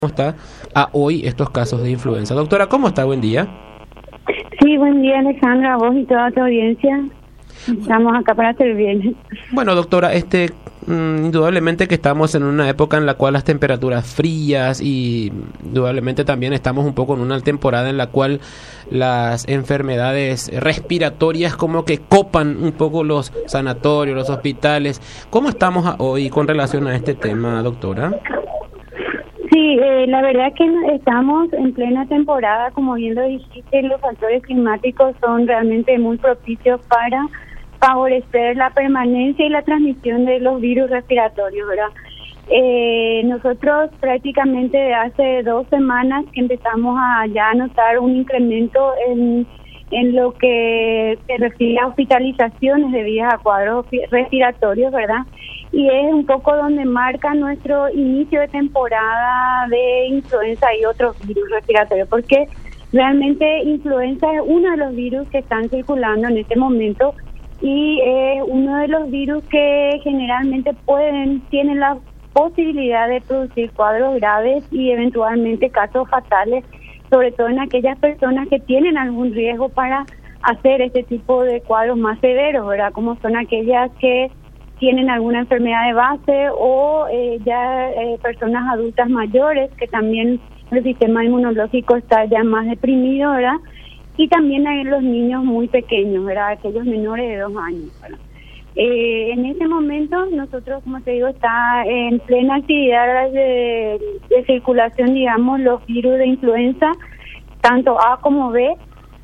está a hoy estos casos de influenza. Doctora, ¿cómo está? Buen día. Sí, buen día, Alejandra, a vos y toda tu audiencia. Estamos acá para servir. Bueno, doctora, indudablemente que estamos en una época en la cual las temperaturas frías y indudablemente también estamos un poco en una temporada en la cual las enfermedades respiratorias como que copan un poco los sanatorios, los hospitales. ¿Cómo estamos hoy con relación a este tema, doctora? Sí, la verdad que estamos en plena temporada, como bien lo dijiste, los factores climáticos son realmente muy propicios para favorecer la permanencia y la transmisión de los virus respiratorios, ¿verdad? Nosotros prácticamente hace 2 semanas que empezamos a ya notar un incremento en lo que se refiere a hospitalizaciones debidas a cuadros respiratorios, ¿verdad? Y es un poco donde marca nuestro inicio de temporada de influenza y otros virus respiratorios, porque realmente influenza es uno de los virus que están circulando en este momento y es uno de los virus que generalmente tienen la posibilidad de producir cuadros graves y eventualmente casos fatales, sobre todo en aquellas personas que tienen algún riesgo para hacer este tipo de cuadros más severos, ¿verdad? Como son aquellas que tienen alguna enfermedad de base o personas adultas mayores que también el sistema inmunológico está ya más deprimido, ¿verdad? Y también hay los niños muy pequeños, ¿verdad? Aquellos menores de 2 años, ¿verdad? En este momento nosotros, como te digo, está en plena actividad de circulación, digamos, los virus de influenza, tanto A como B,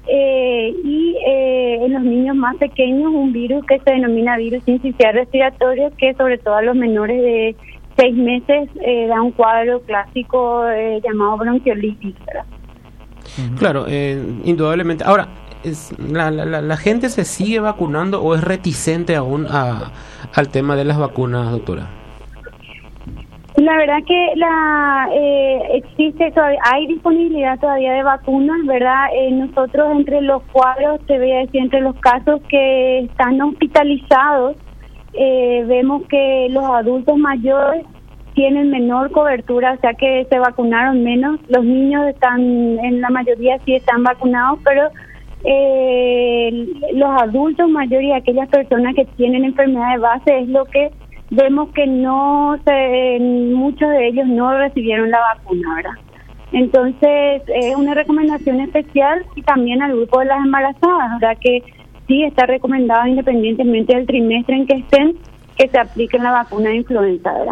en los niños más pequeños un virus que se denomina virus sincicial respiratorio, que sobre todo a los menores de 6 meses da un cuadro clásico llamado bronquiolitis, ¿verdad? Claro, indudablemente. Ahora, ¿la gente se sigue vacunando o es reticente aún al tema de las vacunas, doctora? La verdad que existe todavía, hay disponibilidad todavía de vacunas, ¿verdad? Nosotros entre los cuadros, te voy a decir, entre los casos que están hospitalizados, vemos que los adultos mayores tienen menor cobertura, o sea que se vacunaron menos. Los niños en la mayoría sí están vacunados, pero los adultos mayores y aquellas personas que tienen enfermedad de base es lo que vemos que muchos de ellos no recibieron la vacuna, ¿verdad? Entonces, es una recomendación especial y también al grupo de las embarazadas, ¿verdad? Que sí está recomendado independientemente del trimestre en que estén, que se apliquen la vacuna de influenza, ¿verdad?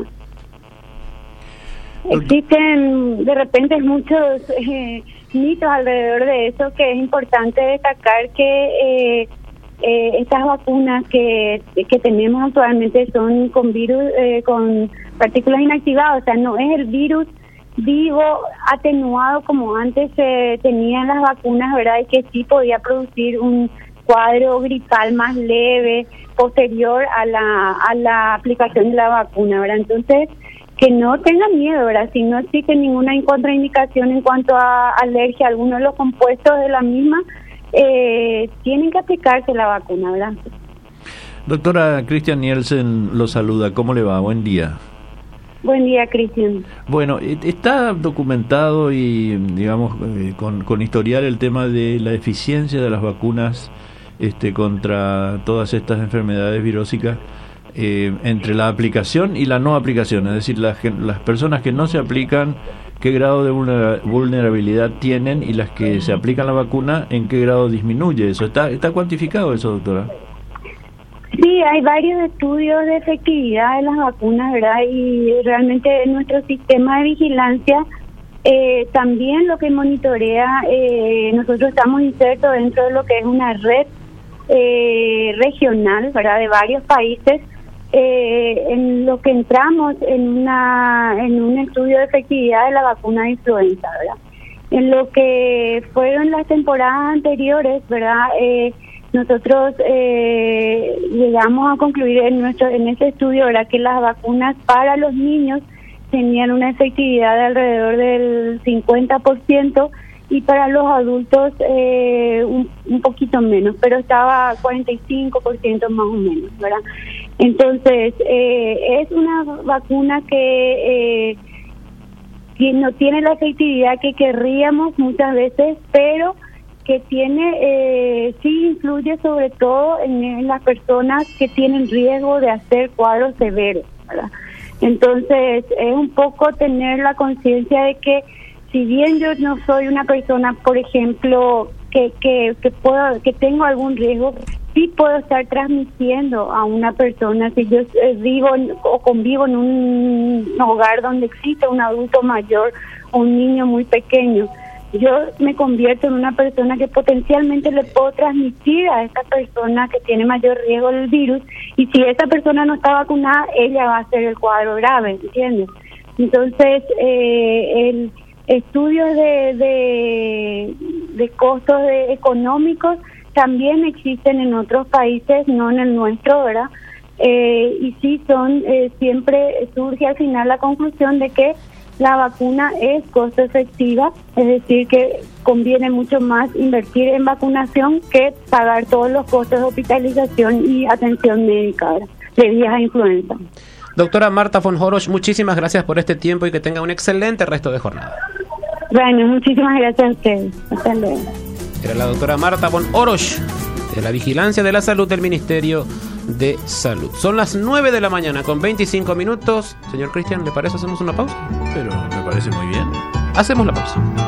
Existen de repente muchos mitos alrededor de eso, que es importante destacar que estas vacunas que tenemos actualmente son con virus, con partículas inactivadas, o sea, no es el virus vivo atenuado como antes se tenían las vacunas, ¿verdad? Y que sí podía producir un cuadro gripal más leve posterior a la aplicación de la vacuna, ¿verdad? Entonces, que no tengan miedo, ¿verdad? Si no existe ninguna contraindicación en cuanto a alergia a alguno de los compuestos de la misma, tienen que aplicarse la vacuna, ¿verdad? Doctora Christian Nielsen lo saluda. ¿Cómo le va? Buen día. Buen día, Cristian. Bueno, está documentado y, digamos, con historial el tema de la eficiencia de las vacunas contra todas estas enfermedades virósicas entre la aplicación y la no aplicación. Es decir, las personas que no se aplican, qué grado de vulnerabilidad tienen, y las que se aplican la vacuna, en qué grado disminuye eso. ¿Está cuantificado eso, doctora? Sí, hay varios estudios de efectividad de las vacunas, ¿verdad? Y realmente nuestro sistema de vigilancia también lo que monitorea, nosotros estamos insertos dentro de lo que es una red regional, ¿verdad? De varios países, en lo que entramos en un estudio de efectividad de la vacuna de influenza, ¿verdad? En lo que fueron las temporadas anteriores, ¿verdad? Nosotros llegamos a concluir en ese estudio, ¿verdad?, que las vacunas para los niños tenían una efectividad de alrededor del 50% y para los adultos un poquito menos, pero estaba 45% más o menos, ¿verdad? Entonces, es una vacuna que no tiene la efectividad que querríamos muchas veces, pero que tiene, sí influye sobre todo en las personas que tienen riesgo de hacer cuadros severos, ¿verdad? Entonces es un poco tener la conciencia de que si bien yo no soy una persona, por ejemplo, que tengo algún riesgo, sí puedo estar transmitiendo a una persona. Si yo vivo o convivo en un hogar donde existe un adulto mayor o un niño muy pequeño, yo me convierto en una persona que potencialmente le puedo transmitir a esta persona que tiene mayor riesgo del virus, y si esa persona no está vacunada, ella va a hacer el cuadro grave, ¿entiendes? Entonces, el estudios de costos económicos también existen en otros países, no en el nuestro, ¿verdad? Y sí siempre surge al final la conclusión de que la vacuna es costo efectiva, es decir, que conviene mucho más invertir en vacunación que pagar todos los costos de hospitalización y atención médica, ¿verdad?, debidas a influenza. Doctora Marta von Orosz, muchísimas gracias por este tiempo y que tenga un excelente resto de jornada. Bueno, muchísimas gracias a ustedes. Hasta luego. Era la doctora Marta von Orosz, de la Vigilancia de la Salud del Ministerio de Salud. Son las 9 de la mañana con 25 minutos. Señor Cristian, ¿le parece hacemos una pausa? Pero me parece muy bien. Hacemos la pausa.